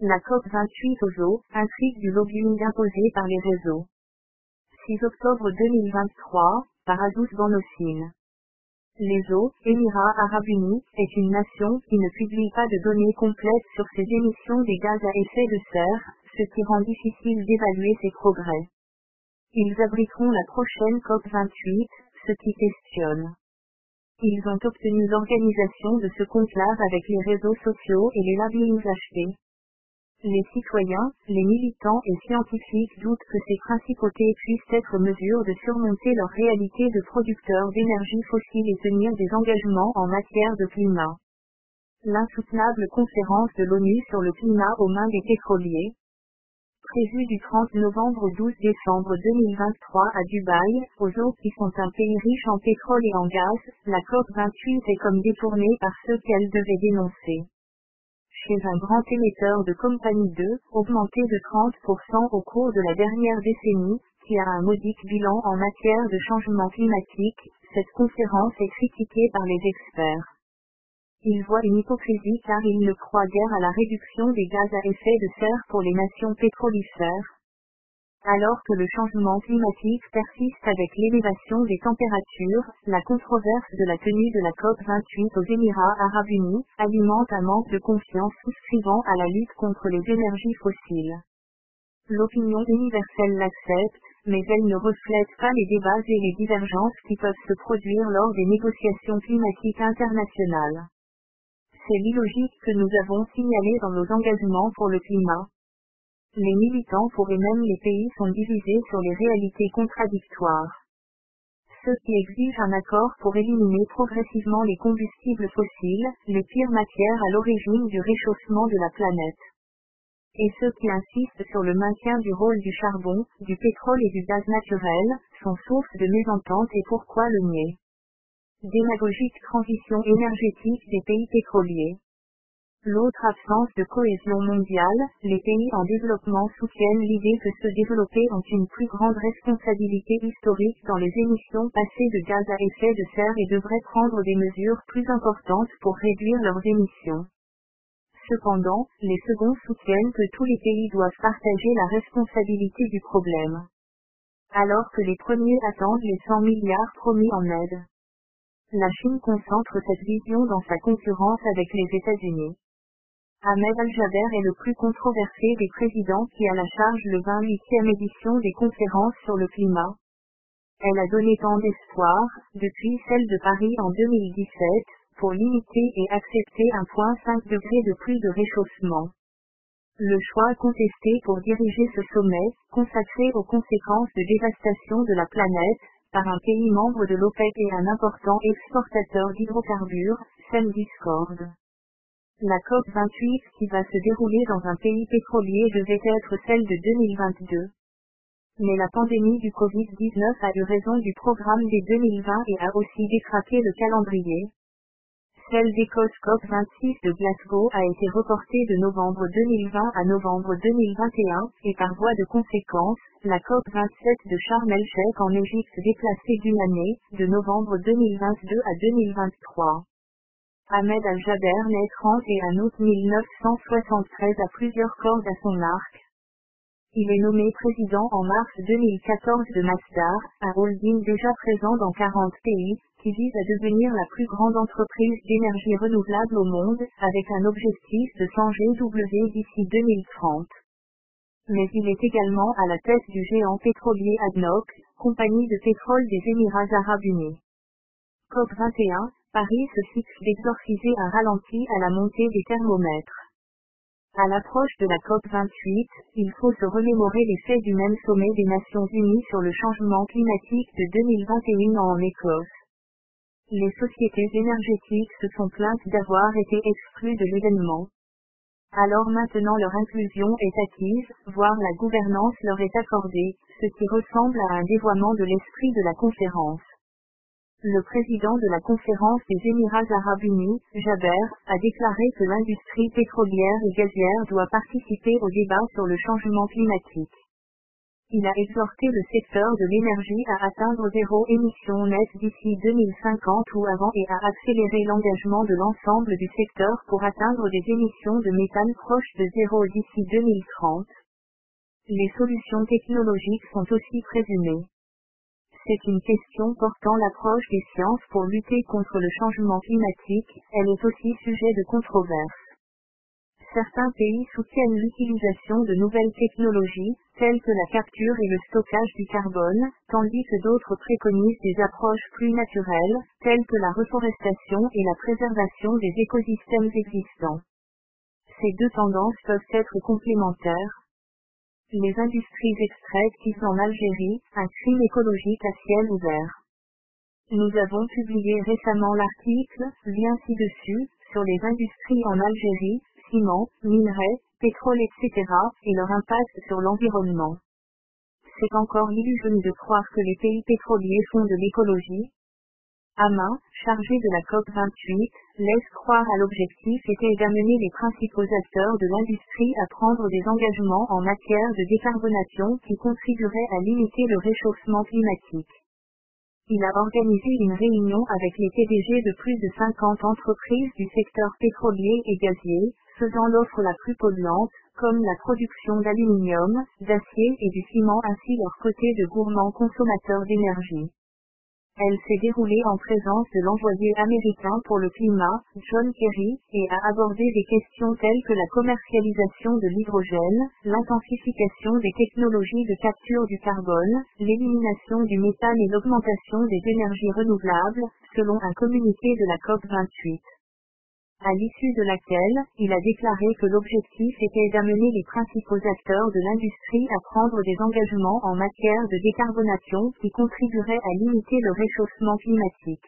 La COP28 aux eaux, intrigue du lobbying imposé par les réseaux. 6 octobre 2023, par Azouz Banosine. Les eaux, Émirats Arabes Unis, est une nation qui ne publie pas de données complètes sur ses émissions des gaz à effet de serre, ce qui rend difficile d'évaluer ses progrès. Ils abriteront la prochaine COP28, ce qui questionne. Ils ont obtenu l'organisation de ce conclave avec les réseaux sociaux et les labels achetés. Les citoyens, les militants et scientifiques doutent que ces principautés puissent être en mesure de surmonter leur réalité de producteurs d'énergie fossile et tenir des engagements en matière de climat. L'insoutenable conférence de l'ONU sur le climat aux mains des pétroliers. Prévue du 30 novembre au 12 décembre 2023 à Dubaï, aux eaux qui sont un pays riche en pétrole et en gaz, la COP28 est comme détournée par ceux qu'elle devait dénoncer. Chez un grand émetteur de compagnie 2, augmenté de 30% au cours de la dernière décennie, qui a un modique bilan en matière de changement climatique, cette conférence est critiquée par les experts. Ils voient une hypocrisie car ils ne croient guère à la réduction des gaz à effet de serre pour les nations pétrolifères. Alors que le changement climatique persiste avec l'élévation des températures, la controverse de la tenue de la COP28 aux Émirats Arabes Unis alimente un manque de confiance souscrivant à la lutte contre les énergies fossiles. L'opinion universelle l'accepte, mais elle ne reflète pas les débats et les divergences qui peuvent se produire lors des négociations climatiques internationales. C'est l'illogique que nous avons signalée dans nos engagements pour le climat. Les militants et même les pays sont divisés sur les réalités contradictoires. Ceux qui exigent un accord pour éliminer progressivement les combustibles fossiles, les pires matières à l'origine du réchauffement de la planète. Et ceux qui insistent sur le maintien du rôle du charbon, du pétrole et du gaz naturel, sont source de mésentente et pourquoi le nier. Démagogique transition énergétique des pays pétroliers. L'autre absence de cohésion mondiale, les pays en développement soutiennent l'idée que se développer ont une plus grande responsabilité historique dans les émissions passées de gaz à effet de serre et devraient prendre des mesures plus importantes pour réduire leurs émissions. Cependant, les seconds soutiennent que tous les pays doivent partager la responsabilité du problème. Alors que les premiers attendent les 100 milliards promis en aide. La Chine concentre cette vision dans sa concurrence avec les États-Unis. Ahmed Al-Jaber est le plus controversé des présidents qui a la charge le 28e édition des conférences sur le climat. Elle a donné tant d'espoir, depuis celle de Paris en 2017, pour limiter et accepter 1,5 degré de plus de réchauffement. Le choix contesté pour diriger ce sommet, consacré aux conséquences de dévastation de la planète, par un pays membre de l'OPEC et un important exportateur d'hydrocarbures, sème discorde. La COP28 qui va se dérouler dans un pays pétrolier devait être celle de 2022. Mais la pandémie du Covid-19 a eu raison du programme des 2020 et a aussi détraqué le calendrier. Celle d'Écosse COP26 de Glasgow a été reportée de novembre 2020 à novembre 2021, et par voie de conséquence, la COP27 de Sharm el-Sheikh en Égypte déplacée d'une année, de novembre 2022 à 2023. Ahmed Al-Jaber naît 31 août 1973 à plusieurs cordes à son arc. Il est nommé président en mars 2014 de Masdar, un holding déjà présent dans 40 pays, qui vise à devenir la plus grande entreprise d'énergie renouvelable au monde, avec un objectif de 100 GW d'ici 2030. Mais il est également à la tête du géant pétrolier ADNOC, compagnie de pétrole des Émirats Arabes Unis. COP21, Paris se fixe d'exorciser un ralenti à la montée des thermomètres. À l'approche de la COP28, il faut se remémorer les faits du même sommet des Nations Unies sur le changement climatique de 2021 en Écosse. Les sociétés énergétiques se sont plaintes d'avoir été exclues de l'événement. Alors maintenant leur inclusion est acquise, voire la gouvernance leur est accordée, ce qui ressemble à un dévoiement de l'esprit de la conférence. Le président de la conférence des Émirats Arabes Unis, Jaber, a déclaré que l'industrie pétrolière et gazière doit participer au débat sur le changement climatique. Il a exhorté le secteur de l'énergie à atteindre zéro émission nette d'ici 2050 ou avant et à accélérer l'engagement de l'ensemble du secteur pour atteindre des émissions de méthane proches de zéro d'ici 2030. Les solutions technologiques sont aussi présumées. C'est une question portant l'approche des sciences pour lutter contre le changement climatique, elle est aussi sujet de controverse. Certains pays soutiennent l'utilisation de nouvelles technologies, telles que la capture et le stockage du carbone, tandis que d'autres préconisent des approches plus naturelles, telles que la reforestation et la préservation des écosystèmes existants. Ces deux tendances peuvent être complémentaires. Les industries extractives en Algérie, un crime écologique à ciel ouvert. Nous avons publié récemment l'article, lien ci-dessus, sur les industries en Algérie, ciment, minerais, pétrole etc., et leur impact sur l'environnement. C'est encore illusoire de croire que les pays pétroliers font de l'écologie. Amin, chargé de la COP28, laisse croire à l'objectif était d'amener les principaux acteurs de l'industrie à prendre des engagements en matière de décarbonation qui contribueraient à limiter le réchauffement climatique. Il a organisé une réunion avec les PDG de plus de 50 entreprises du secteur pétrolier et gazier, faisant l'offre la plus polluante, comme la production d'aluminium, d'acier et du ciment ainsi leur côté de gourmands consommateurs d'énergie. Elle s'est déroulée en présence de l'envoyé américain pour le climat, John Kerry, et a abordé des questions telles que la commercialisation de l'hydrogène, l'intensification des technologies de capture du carbone, l'élimination du méthane et l'augmentation des énergies renouvelables, selon un communiqué de la COP28. À l'issue de laquelle, il a déclaré que l'objectif était d'amener les principaux acteurs de l'industrie à prendre des engagements en matière de décarbonation qui contribueraient à limiter le réchauffement climatique.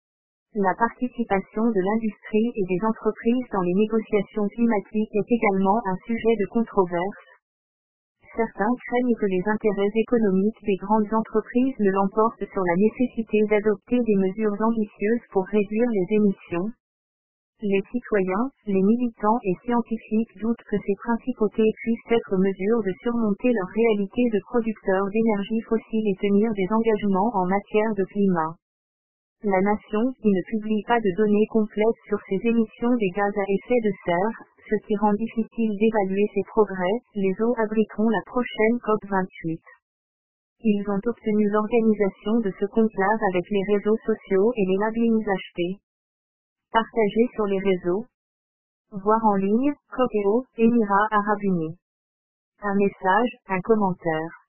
La participation de l'industrie et des entreprises dans les négociations climatiques est également un sujet de controverse. Certains craignent que les intérêts économiques des grandes entreprises ne l'emportent sur la nécessité d'adopter des mesures ambitieuses pour réduire les émissions. Les citoyens, les militants et scientifiques doutent que ces principautés puissent être mesure de surmonter leur réalité de producteurs d'énergie fossile et tenir des engagements en matière de climat. La nation, qui ne publie pas de données complètes sur ses émissions des gaz à effet de serre, ce qui rend difficile d'évaluer ses progrès, les eaux abriteront la prochaine COP28. Ils ont obtenu l'organisation de ce conclave avec les réseaux sociaux et les labels achetés. Partagé sur les réseaux. Voir en ligne, COP.EO, Émirats Arabes Unis. Un message, un commentaire.